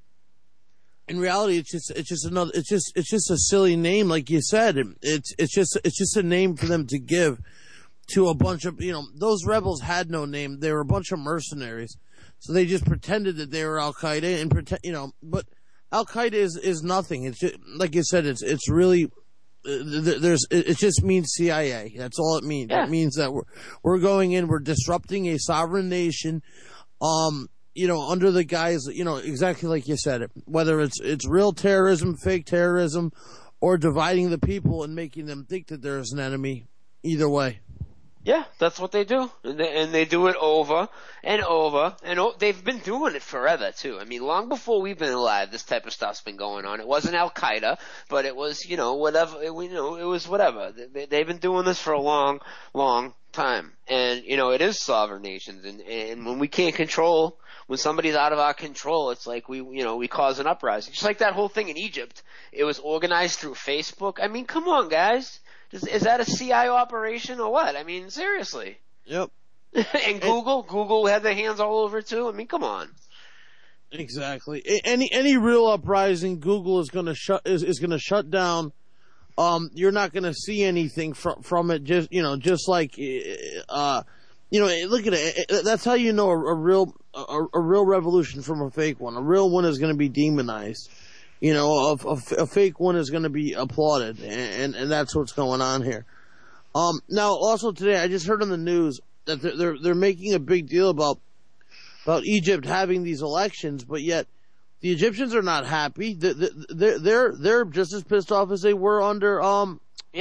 it's just a silly name, like you said. It's just a name for them to give to a bunch of, those rebels had no name. They were a bunch of mercenaries. So they just pretended that they were Al-Qaeda and but Al-Qaeda is nothing. It's just, like you said, it's really, it just means CIA. That's all it means. Yeah. It means that we're going in, we're disrupting a sovereign nation, under the guise, exactly like you said, whether it's real terrorism, fake terrorism, or dividing the people and making them think that there's an enemy. Either way. Yeah, that's what they do. And they do it over and over. And they've been doing it forever, too. I mean, long before we've been alive, this type of stuff's been going on. It wasn't Al-Qaeda, but it was, whatever. It was whatever. They've been doing this for a long, long time. And, it is sovereign nations. And when we can't control, when somebody's out of our control, it's like we cause an uprising. Just like that whole thing in Egypt. It was organized through Facebook. I mean, come on, guys. Is that a CI operation or what? I mean, seriously. Yep. And Google had their hands all over it too. I mean, come on. Exactly. Any real uprising, Google is going to shut down. You're not going to see anything from it. Just like look at it. That's how you know a real revolution from a fake one. A real one is going to be demonized. A fake one is going to be applauded, and that's what's going on here. Now, also today, I just heard on the news that they're making a big deal about Egypt having these elections, but yet the Egyptians are not happy. They're just as pissed off as they were under under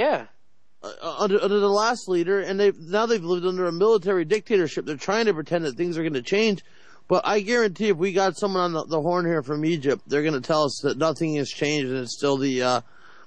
the last leader, and they've lived under a military dictatorship. They're trying to pretend that things are going to change. But I guarantee if we got someone on the horn here from Egypt, they're going to tell us that nothing has changed and it's still the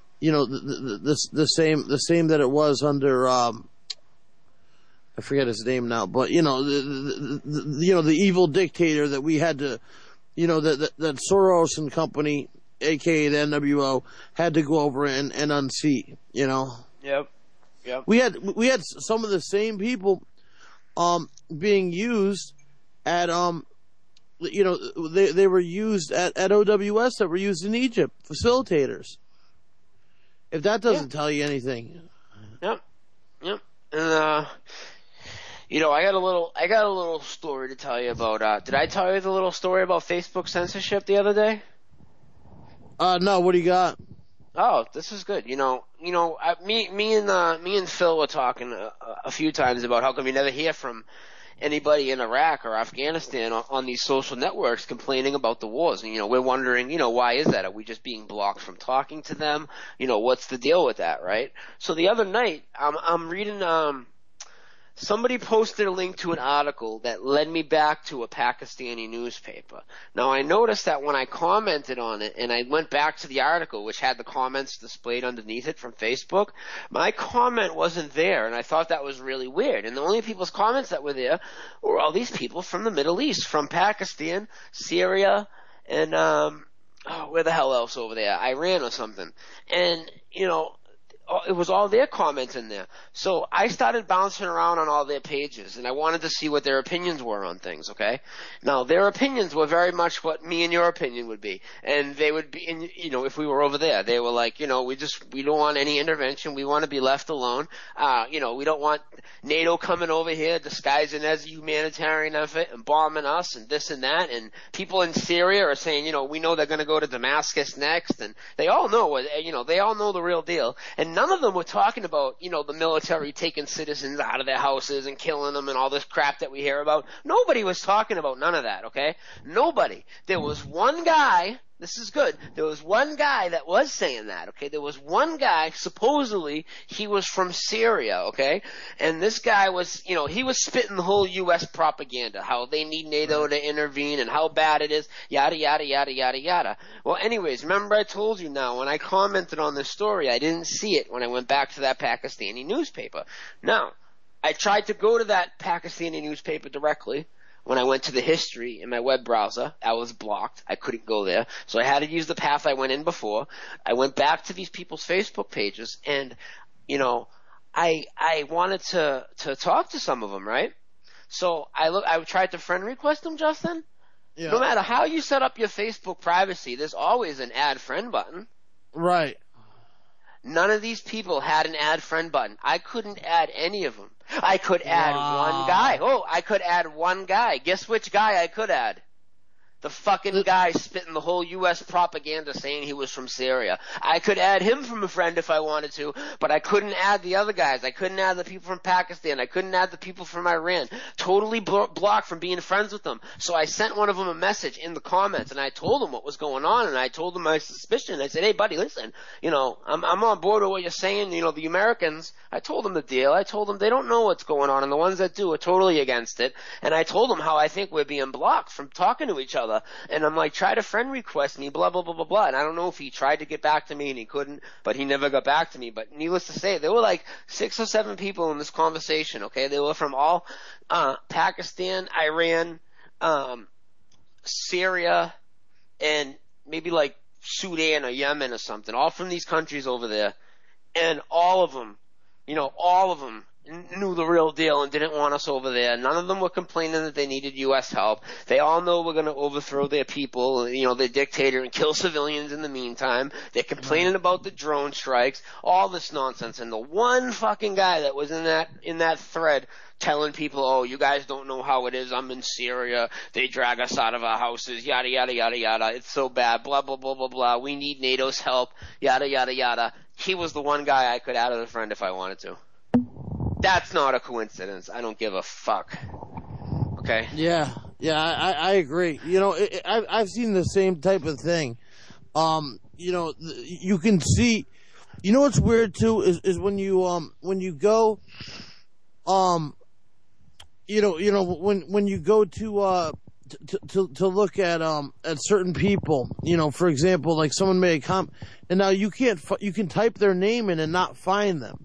same that it was under, I forget his name now, but the evil dictator that we had to, that Soros and company, aka the NWO, had to go over and unseat, Yep. We had some of the same people, being used at, they were used at OWS that were used in Egypt, facilitators. If that doesn't tell you anything. Yep. And, I got a little story to tell you about, did I tell you the little story about Facebook censorship the other day? No, what do you got? Oh, this is good. Me and Phil were talking a few times about how come you never hear from anybody in Iraq or Afghanistan on these social networks complaining about the wars. And, we're wondering, why is that? Are we just being blocked from talking to them? What's the deal with that, right? So the other night, I'm reading, somebody posted a link to an article that led me back to a Pakistani newspaper. Now, I noticed that when I commented on it and I went back to the article, which had the comments displayed underneath it from Facebook, my comment wasn't there, and I thought that was really weird. And the only people's comments that were there were all these people from the Middle East, from Pakistan, Syria, and where the hell else over there? Iran or something. And, all their comments in there. So I started bouncing around on all their pages, and I wanted to see what their opinions were on things, okay? Now, their opinions were very much what me and your opinion would be. And they would be, if we were over there, they were like, we don't want any intervention. We want to be left alone. We don't want NATO coming over here disguising as a humanitarian effort and bombing us and this and that. And people in Syria are saying, we know they're going to go to Damascus next. And they all know, they all know the real deal. And none of them were talking about, the military taking citizens out of their houses and killing them and all this crap that we hear about. Nobody was talking about none of that, okay? Nobody. There was one guy, this is good, there was one guy that was saying that, okay? There was one guy, supposedly, he was from Syria, okay? And this guy was, he was spitting the whole U.S. propaganda, how they need NATO to intervene and how bad it is, yada, yada, yada, yada, yada. Well, anyways, remember I told you now, when I commented on this story, I didn't see it when I went back to that Pakistani newspaper. Now, I tried to go to that Pakistani newspaper directly. When I went to the history in my web browser, I was blocked. I couldn't go there. So I had to use the path I went in before. I went back to these people's Facebook pages and, I wanted to talk to some of them, right? So I tried to friend request them, Justin. Yeah. No matter how you set up your Facebook privacy, there's always an add friend button. Right. None of these people had an add friend button. I couldn't add any of them. I could add one guy. Oh, I could add one guy. Guess which guy I could add? The fucking guy spitting the whole U.S. propaganda saying he was from Syria. I could add him from a friend if I wanted to, but I couldn't add the other guys. I couldn't add the people from Pakistan. I couldn't add the people from Iran. Totally blocked from being friends with them. So I sent one of them a message in the comments, and I told him what was going on, and I told him my suspicion. I said, hey, buddy, listen, I'm on board with what you're saying. The Americans, I told them the deal. I told them they don't know what's going on, and the ones that do are totally against it. And I told them how I think we're being blocked from talking to each other. And I'm like, try to friend request me, blah, blah, blah, blah, blah. And I don't know if he tried to get back to me and he couldn't, but he never got back to me. But needless to say, there were like 6 or 7 people in this conversation, okay? They were from all Pakistan, Iran, Syria, and maybe like Sudan or Yemen or something, all from these countries over there. And all of them knew the real deal and didn't want us over there. None of them were complaining that they needed U.S. help. They all know we're going to overthrow their people, their dictator, and kill civilians in the meantime. They're complaining about the drone strikes, all this nonsense. And the one fucking guy that was in that thread telling people, oh, you guys don't know how it is. I'm in Syria. They drag us out of our houses, yada, yada, yada, yada. It's so bad, blah, blah, blah, blah, blah. We need NATO's help, yada, yada, yada. He was the one guy I could add as a friend if I wanted to. That's not a coincidence. I don't give a fuck. Okay? Yeah, I agree. I've seen the same type of thing. You can see. What's weird too is when you go, when you go to look at certain people. For example, like someone made a comment, and now you can type their name in and not find them.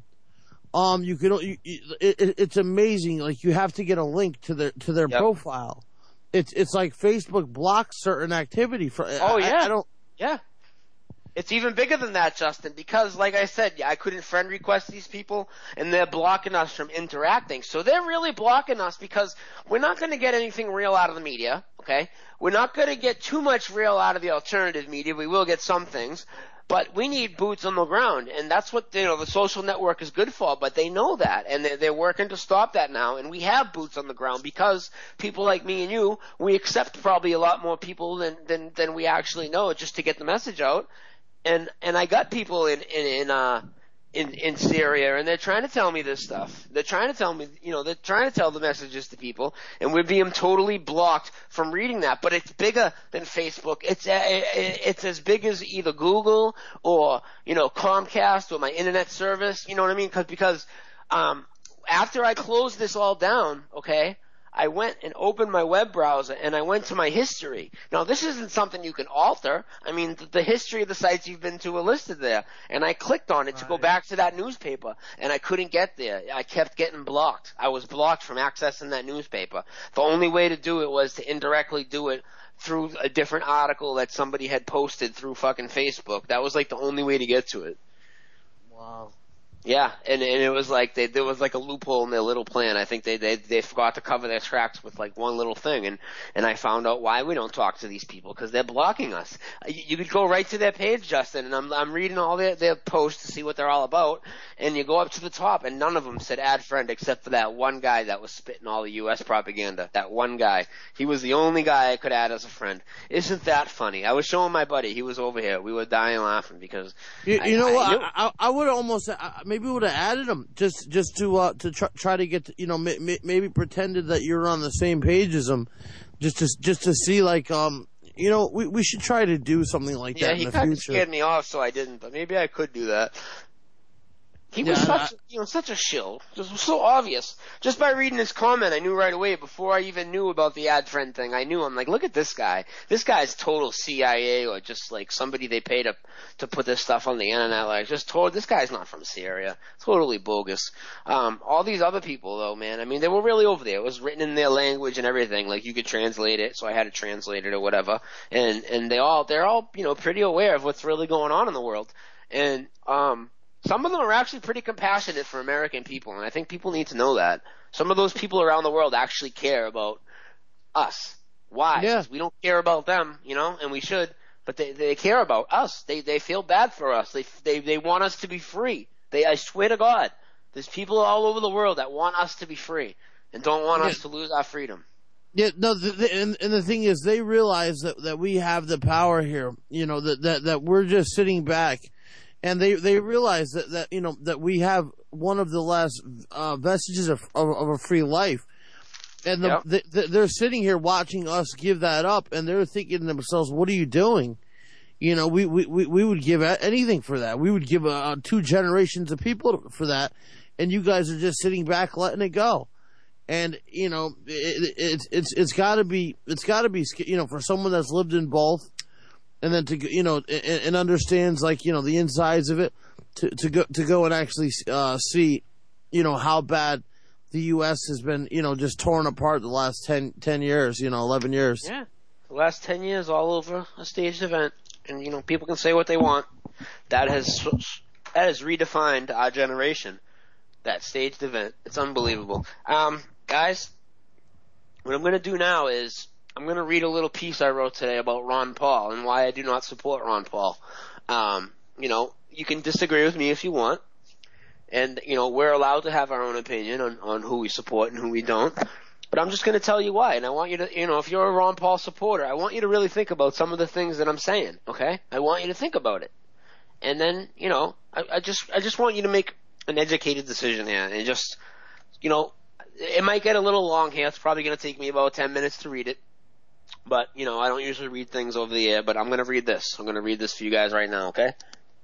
It's amazing. Like you have to get a link to their profile. It's like Facebook blocks certain activity for. Oh yeah, Yeah. It's even bigger than that, Justin, because like I said, I couldn't friend request these people, and they're blocking us from interacting. So they're really blocking us because we're not going to get anything real out of the media. Okay, we're not going to get too much real out of the alternative media. We will get some things. But we need boots on the ground, and that's what the social network is good for. But they know that, and they're working to stop that now. And we have boots on the ground because people like me and you, we accept probably a lot more people than we actually know just to get the message out. And I got people in Syria, and they're trying to tell me this stuff. They're trying to tell me, they're trying to tell the messages to people, and we're being totally blocked from reading that. But it's bigger than Facebook. It's as big as either Google or, Comcast or my internet service. You know what I mean? Because after I closed this all down, okay, I went and opened my web browser and I went to my history. Now, this isn't something you can alter. I mean, the history of the sites you've been to are listed there. And I clicked on it to go back to that newspaper, and I couldn't get there. I kept getting blocked. I was blocked from accessing that newspaper. The only way to do it was to indirectly do it through a different article that somebody had posted through fucking Facebook. That was like the only way to get to it. Wow. Yeah, and it was like there was like a loophole in their little plan. I think they forgot to cover their tracks with like one little thing, and I found out why we don't talk to these people, because they're blocking us. You could go right to their page, Justin, and I'm reading all their posts to see what they're all about, and you go up to the top, and none of them said add friend except for that one guy that was spitting all the U.S. propaganda. That one guy, he was the only guy I could add as a friend. Isn't that funny? I was showing my buddy, he was over here. We were dying laughing because I would almost. Maybe would have added them just to try to get maybe pretended that you're on the same page as them, just to see like we should try to do something like that in the future. Yeah, he kind of scared me off, so I didn't. But maybe I could do that. He was such a shill. Just so obvious. Just by reading his comment, I knew right away, before I even knew about the ad friend thing, I knew. I'm like, look at this guy. This guy's total CIA, or just like somebody they pay to put this stuff on the internet. Like, this guy's not from Syria. Totally bogus. All these other people though, man, I mean, they were really over there. It was written in their language and everything. Like, you could translate it, so I had to translate it or whatever. And they're all, pretty aware of what's really going on in the world. And, some of them are actually pretty compassionate for American people, and I think people need to know that. Some of those people around the world actually care about us. Why? Yeah. Because we don't care about them, and we should, but they care about us. They feel bad for us. They want us to be free. I swear to God, there's people all over the world that want us to be free and don't want us to lose our freedom. Yeah, no, and the thing is, they realize that we have the power here, that we're just sitting back. And they realize that we have one of the last vestiges of a free life, and they're sitting here watching us give that up, and they're thinking to themselves, "What are you doing?" We would give anything for that. We would give 2 generations of people for that, and you guys are just sitting back letting it go. And it's got to be for someone that's lived in both. And then and understands the insides of it, to go and actually see, how bad the U.S. has been, just torn apart the last 10 years, 11 years. Yeah, the last 10 years all over a staged event, and people can say what they want. That has redefined our generation. That staged event, it's unbelievable. Guys, what I'm going to do now is, I'm going to read a little piece I wrote today about Ron Paul and why I do not support Ron Paul. You can disagree with me if you want. And, we're allowed to have our own opinion on who we support and who we don't. But I'm just going to tell you why. And I want you to, if you're a Ron Paul supporter, I want you to really think about some of the things that I'm saying, okay? I want you to think about it. And then, I just want you to make an educated decision here. And just, it might get a little long here. It's probably going to take me about 10 minutes to read it. But, I don't usually read things over the air, but I'm going to read this. I'm going to read this for you guys right now, okay?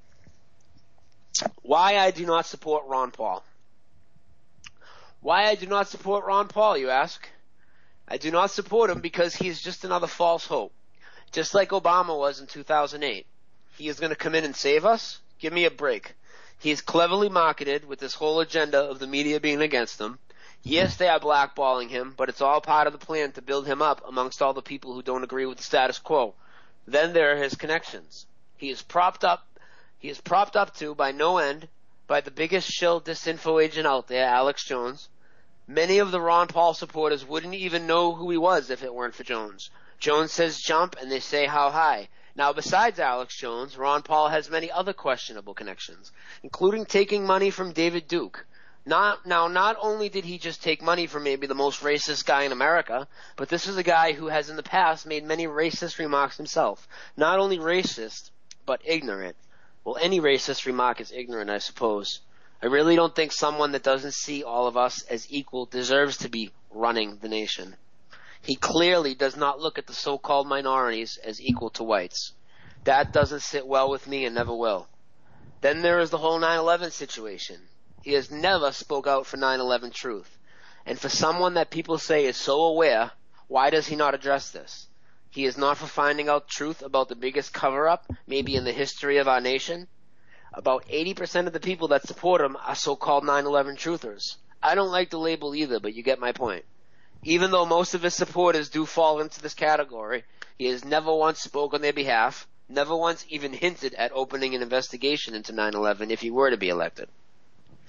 Why I do not support Ron Paul. Why I do not support Ron Paul, you ask? I do not support him because he is just another false hope. Just like Obama was in 2008. He is going to come in and save us? Give me a break. He is cleverly marketed with this whole agenda of the media being against him. Yes, they are blackballing him, but it's all part of the plan to build him up amongst all the people who don't agree with the status quo. Then there are his connections. He is propped up to, by no end, by the biggest shill disinfo agent out there, Alex Jones. Many of the Ron Paul supporters wouldn't even know who he was if it weren't for Jones. Jones says jump, and they say how high. Now, besides Alex Jones, Ron Paul has many other questionable connections, including taking money from David Duke. Not only did he just take money from maybe the most racist guy in America, but this is a guy who has in the past made many racist remarks himself. Not only racist, but ignorant. Well, any racist remark is ignorant, I suppose. I really don't think someone that doesn't see all of us as equal deserves to be running the nation. He clearly does not look at the so-called minorities as equal to whites. That doesn't sit well with me and never will. Then there is the whole 9/11 situation. He has never spoke out for 9/11 truth. And for someone that people say is so aware, why does he not address this? He is not for finding out truth about the biggest cover-up, maybe in the history of our nation. About 80% of the people that support him are so-called 9/11 truthers. I don't like the label either, but you get my point. Even though most of his supporters do fall into this category, he has never once spoke on their behalf, never once even hinted at opening an investigation into 9/11 if he were to be elected.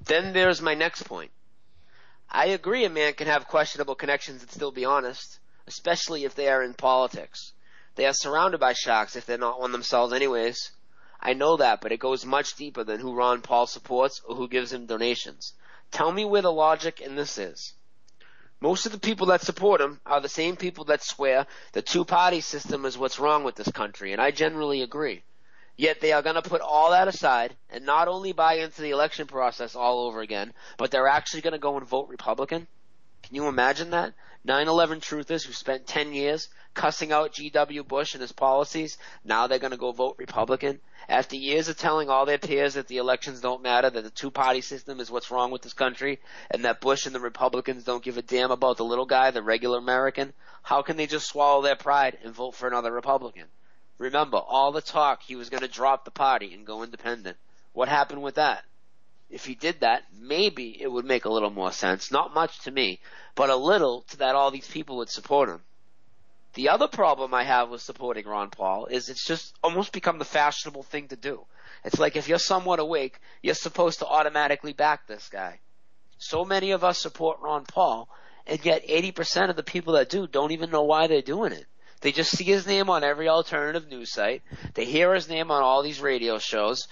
Then there's my next point. I agree a man can have questionable connections and still be honest, especially if they are in politics. They are surrounded by sharks if they're not one themselves anyways. I know that, but it goes much deeper than who Ron Paul supports or who gives him donations. Tell me where the logic in this is. Most of the people that support him are the same people that swear the two-party system is what's wrong with this country, and I generally agree. Yet they are going to put all that aside and not only buy into the election process all over again, but they're actually going to go and vote Republican? Can you imagine that? 9/11 truthers who spent 10 years cussing out G.W. Bush and his policies, now they're going to go vote Republican? After years of telling all their peers that the elections don't matter, that the two-party system is what's wrong with this country, and that Bush and the Republicans don't give a damn about the little guy, the regular American, how can they just swallow their pride and vote for another Republican? Remember, all the talk he was going to drop the party and go independent. What happened with that? If he did that, maybe it would make a little more sense. Not much to me, but a little to that all these people would support him. The other problem I have with supporting Ron Paul is it's just almost become the fashionable thing to do. It's like if you're somewhat awake, you're supposed to automatically back this guy. So many of us support Ron Paul, and yet 80% of the people that do don't even know why they're doing it. They just see his name on every alternative news site. They hear his name on all these radio shows.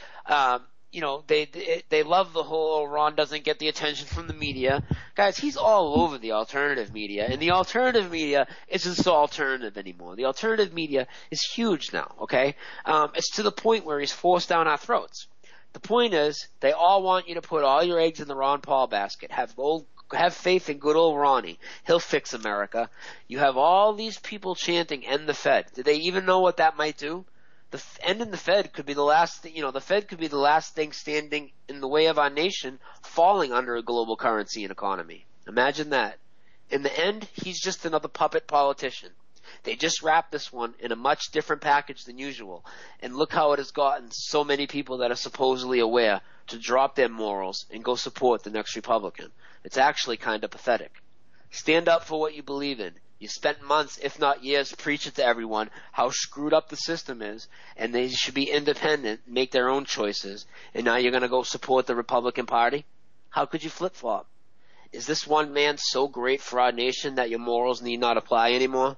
They love the whole Ron doesn't get the attention from the media. Guys, he's all over the alternative media, and the alternative media isn't so alternative anymore. The alternative media is huge now, okay? It's to the point where he's forced down our throats. The point is, they all want you to put all your eggs in the Ron Paul basket. Have faith in good old Ronnie. He'll fix America. You have all these people chanting, end the Fed. Do they even know what that might do? Ending the Fed could be the last the Fed could be the last thing standing in the way of our nation falling under a global currency and economy. Imagine that. In the end, he's just another puppet politician. They just wrapped this one in a much different package than usual. And look how it has gotten so many people that are supposedly aware to drop their morals and go support the next Republican. It's actually kind of pathetic. Stand up for what you believe in. You spent months, if not years, preaching to everyone how screwed up the system is, and they should be independent, make their own choices, and now you're going to go support the Republican Party? How could you flip-flop? Is this one man so great for our nation that your morals need not apply anymore?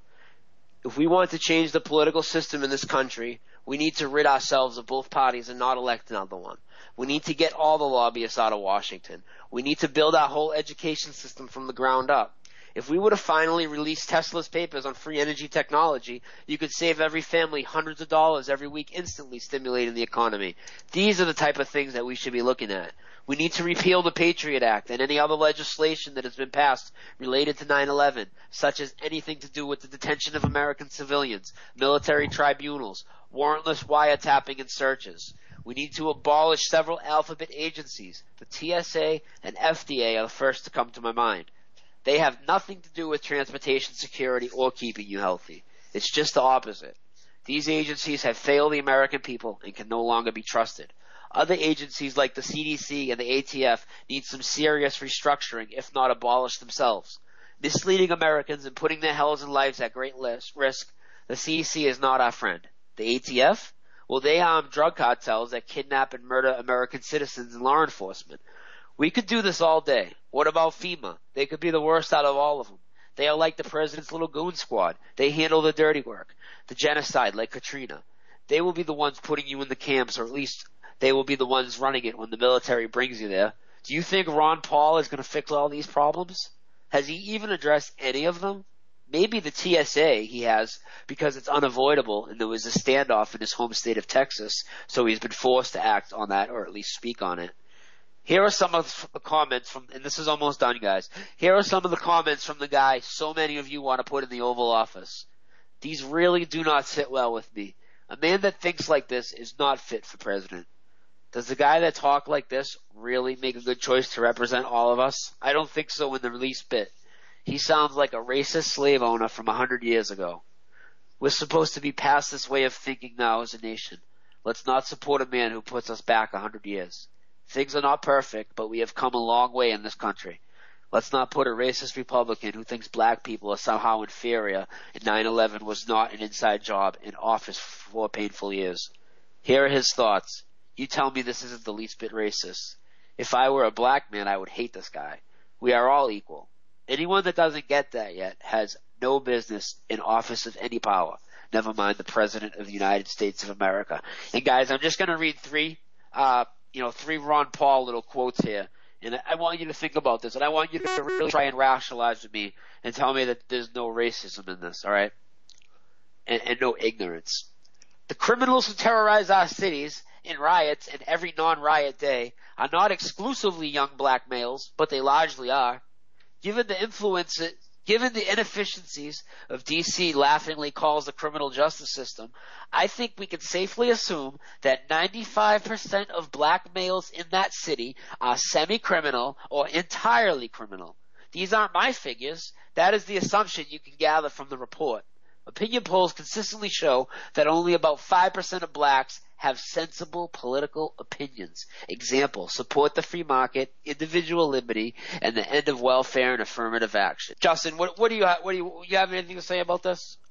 If we want to change the political system in this country, we need to rid ourselves of both parties and not elect another one. We need to get all the lobbyists out of Washington. We need to build our whole education system from the ground up. If we would have finally released Tesla's papers on free energy technology, you could save every family hundreds of dollars every week, instantly stimulating the economy. These are the type of things that we should be looking at. We need to repeal the Patriot Act and any other legislation that has been passed related to 9/11, such as anything to do with the detention of American civilians, military tribunals, warrantless wiretapping and searches. We need to abolish several alphabet agencies. The TSA and FDA are the first to come to my mind. They have nothing to do with transportation security or keeping you healthy. It's just the opposite. These agencies have failed the American people and can no longer be trusted. Other agencies like the CDC and the ATF need some serious restructuring, if not abolish themselves. Misleading Americans and putting their health and lives at great risk, the CDC is not our friend. The ATF? Well, they arm drug cartels that kidnap and murder American citizens and law enforcement. We could do this all day. What about FEMA? They could be the worst out of all of them. They are like the president's little goon squad. They handle the dirty work. The genocide, like Katrina. They will be the ones putting you in the camps, or at least they will be the ones running it when the military brings you there. Do you think Ron Paul is going to fix all these problems? Has he even addressed any of them? Maybe the TSA he has, because it's unavoidable and there was a standoff in his home state of Texas, so he's been forced to act on that, or at least speak on it. Here are some of the comments from, and this is almost done, guys. Here are some of the comments from the guy so many of you want to put in the Oval Office. These really do not sit well with me. A man that thinks like this is not fit for president. Does the guy that talk like this really make a good choice to represent all of us? I don't think so in the least bit. He sounds like a racist slave owner from 100 years ago. We're supposed to be past this way of thinking now as a nation. Let's not support a man who puts us back 100 years. Things are not perfect, but we have come a long way in this country. Let's not put a racist Republican who thinks black people are somehow inferior and 9/11 was not an inside job in office for 4 painful years. Here are his thoughts. You tell me this isn't the least bit racist. If I were a black man, I would hate this guy. We are all equal. Anyone that doesn't get that yet has no business in office of any power, never mind the President of the United States of America. And guys, I'm just going to read three Ron Paul little quotes here. And I want you to think about this, and I want you to really try and rationalize with me and tell me that there's no racism in this, all right? And no ignorance. The criminals who terrorize our cities in riots and every non-riot day are not exclusively young black males, but they largely are. Given the inefficiencies of D.C. laughingly calls the criminal justice system, I think we can safely assume that 95% of black males in that city are semi-criminal or entirely criminal. These aren't my figures. That is the assumption you can gather from the report. Opinion polls consistently show that only about 5% of blacks have sensible political opinions. Example, support the free market, individual liberty, and the end of welfare and affirmative action. Justin, what do you have anything to say about this?